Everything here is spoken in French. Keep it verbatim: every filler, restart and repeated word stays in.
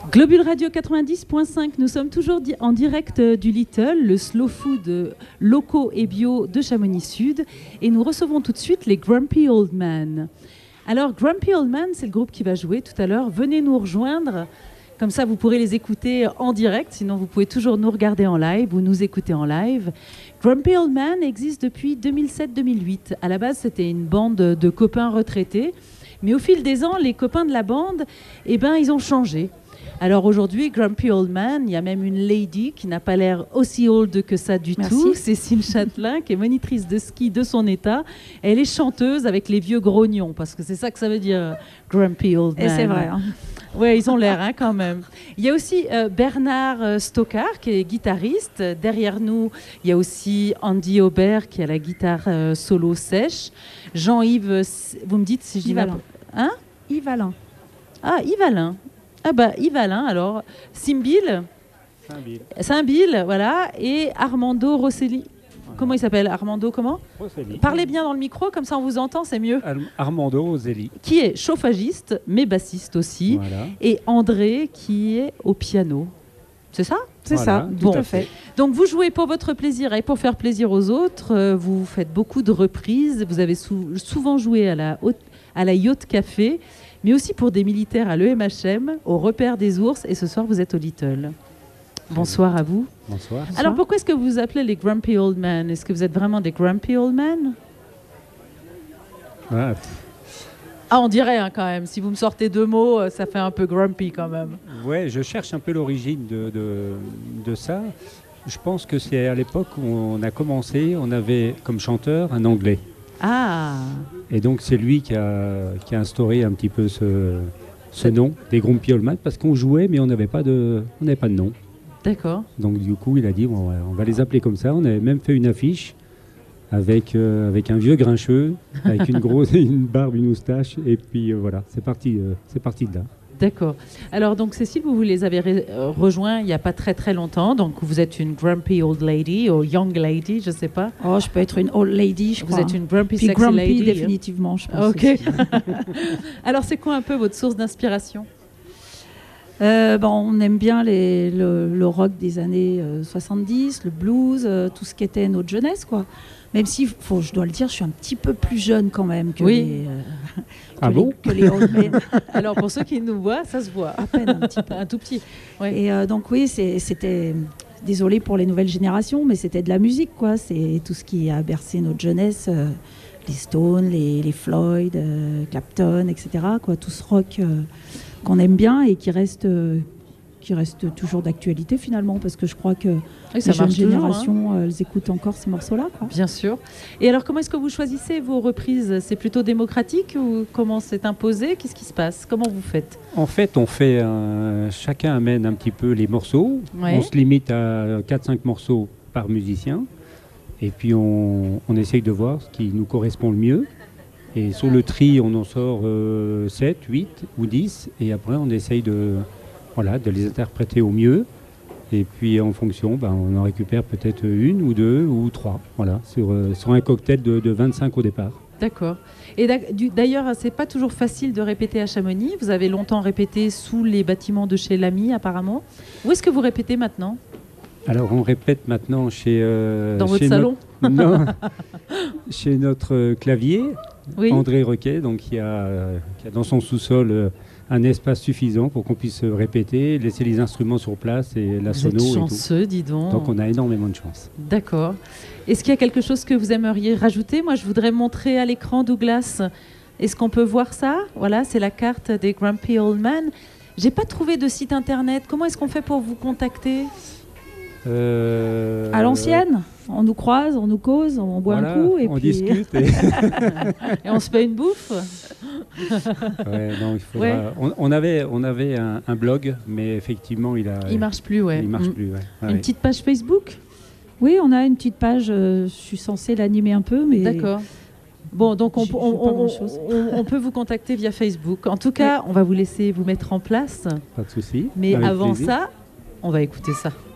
Globule Radio quatre-vingt-dix point cinq, nous sommes toujours di- en direct du Little, le slow food locaux et bio de Chamonix-Sud, et nous recevons tout de suite les Grumpy Old Men. Alors Grumpy Old Men, c'est le groupe qui va jouer tout à l'heure. Venez nous rejoindre, comme ça vous pourrez les écouter en direct, sinon vous pouvez toujours nous regarder en live ou nous écouter en live. Grumpy Old Men existe depuis deux mille sept deux mille huit. À la base, c'était une bande de copains retraités, mais au fil des ans, les copains de la bande, eh ben, ils ont changé. Alors aujourd'hui, Grumpy Old Man, il y a même une lady qui n'a pas l'air aussi old que ça du Merci. tout, Cécile Châtelain, qui est monitrice de ski de son état. Elle est chanteuse avec les vieux grognons, parce que c'est ça que ça veut dire, Grumpy Old Man. Et c'est vrai. Hein. Oui, ils ont l'air hein, quand même. Il y a aussi euh, Bernard euh, Stockard, qui est guitariste. Derrière nous, il y a aussi Andy Aubert, qui a la guitare euh, solo sèche. Jean-Yves, vous me dites si je dis... Yves Alain. Hein Yves Alain. Ah, Yves Alain. Ah bah Yves Alain, alors. Simbil. Saint-Bill. Saint-Bill, voilà. Et Armando Rosselli. Voilà. Comment il s'appelle Armando, comment Rosselli. Parlez bien dans le micro, comme ça on vous entend, c'est mieux. Ar- Armando Rosselli. Qui est chauffagiste, mais bassiste aussi. Voilà. Et André, qui est au piano. C'est ça C'est Voilà, ça, tout tout à à fait. Donc vous jouez pour votre plaisir et pour faire plaisir aux autres. Euh, vous faites beaucoup de reprises. Vous avez sou- souvent joué à la, haute, à la Yacht Café, mais aussi pour des militaires à l'E M H M, au Repère des Ours. Et ce soir, vous êtes au Little. Bonsoir à vous. Bonsoir. Alors pourquoi est-ce que vous vous appelez les Grumpy Old Men? Est-ce que vous êtes vraiment des Grumpy Old Men? Ah, Ah, on dirait hein, quand même. Si vous me sortez deux mots, euh, ça fait un peu grumpy quand même. ouais, je cherche un peu l'origine de, de, de ça. Je pense que c'est à l'époque où on a commencé, on avait comme chanteur un Anglais. Ah, Et donc c'est lui qui a, qui a instauré un petit peu ce, ce nom, des Grumpy Old Men, parce qu'on jouait mais on n'avait pas de, on n'avait pas de nom. d'accord. Donc du coup il a dit bon, on va les appeler comme ça. On avait même fait une affiche avec, euh, avec un vieux grincheux, avec une grosse une barbe, une moustache, et puis euh, voilà, c'est parti, euh, c'est parti de là. D'accord. Alors, donc, Cécile, vous, vous les avez re- euh, rejoints il n'y a pas très très longtemps. Donc, vous êtes une grumpy old lady ou young lady, je ne sais pas. Oh, je peux être une old lady, je Vous crois. êtes une grumpy Puis sexy grumpy, lady. définitivement, je pense. Ok. aussi. Alors, c'est quoi un peu votre source d'inspiration? Euh, bon, on aime bien les, le, le rock des années euh, soixante-dix, le blues, euh, tout ce qui était notre jeunesse, quoi. Même si, faut, je dois le dire, je suis un petit peu plus jeune quand même que Oui. les, euh, Ah que bon les, que les old men. Alors, pour ceux qui nous voient, ça se voit. À peine un petit peu. Un tout petit. Ouais. Et euh, donc oui, c'est- c'était, désolé pour les nouvelles générations, mais c'était de la musique, quoi. C'est tout ce qui a bercé notre jeunesse, euh, les Stones, les, les Floyd, euh, Clapton, et cetera, quoi. Tout ce rock euh, qu'on aime bien et qui reste, euh, qui reste toujours d'actualité finalement, parce que je crois que Oui, ça les jeunes marche toujours, hein. générations, euh, elles écoutent encore ces morceaux-là, quoi. Bien sûr. Et alors, comment est-ce que vous choisissez vos reprises? C'est plutôt démocratique ou comment c'est imposé? Qu'est-ce qui se passe? Comment vous faites? En fait, on fait un- chacun amène un petit peu les morceaux. Ouais. On se limite à quatre cinq morceaux par musicien. Et puis on, on essaye de voir ce qui nous correspond le mieux. Et sur le tri, on en sort euh, sept, huit ou dix. Et après, on essaye de, voilà, de les interpréter au mieux. Et puis en fonction, ben, on en récupère peut-être une ou deux ou trois. Voilà, sur, euh, sur un cocktail de, de vingt-cinq au départ. D'accord. Et d'ac- du- d'ailleurs, c'est pas toujours facile de répéter à Chamonix. Vous avez longtemps répété sous les bâtiments de chez l'ami, apparemment. Où est-ce que vous répétez maintenant? Alors on répète maintenant chez... euh, Dans votre chez salon? notre- Non, chez notre euh, clavier, Oui. André Requet, donc qui a, euh, qui a dans son sous-sol euh, un espace suffisant pour qu'on puisse euh, répéter, laisser les instruments sur place et la Vous sono êtes et tout. chanceux, dis donc. Donc on a énormément de chance. D'accord. Est-ce qu'il y a quelque chose que vous aimeriez rajouter? Moi, je voudrais montrer à l'écran, Douglas. Est-ce qu'on peut voir ça? Voilà, c'est la carte des Grumpy Old Men. J'ai pas trouvé de site internet. Comment est-ce qu'on fait pour vous contacter? Euh, À l'ancienne, on nous croise, on nous cause, on boit voilà, un coup et on puis discute. Et... Et on se fait une bouffe? Ouais, non, il faudra- Ouais. on, on avait, on avait un, un blog, mais effectivement, il a, Il marche plus, ouais. il marche Mm. plus. Ouais. Une Ouais. petite page Facebook? Oui, on a une petite page, euh, je suis censée l'animer un peu, mais D'accord. Bon, donc on, J'ai- on- j'ai pas on- grand-chose. on- on peut vous contacter via Facebook. En tout cas, on va vous laisser vous mettre en place. Pas de souci. Mais Avec avant plaisir. ça, on va écouter ça.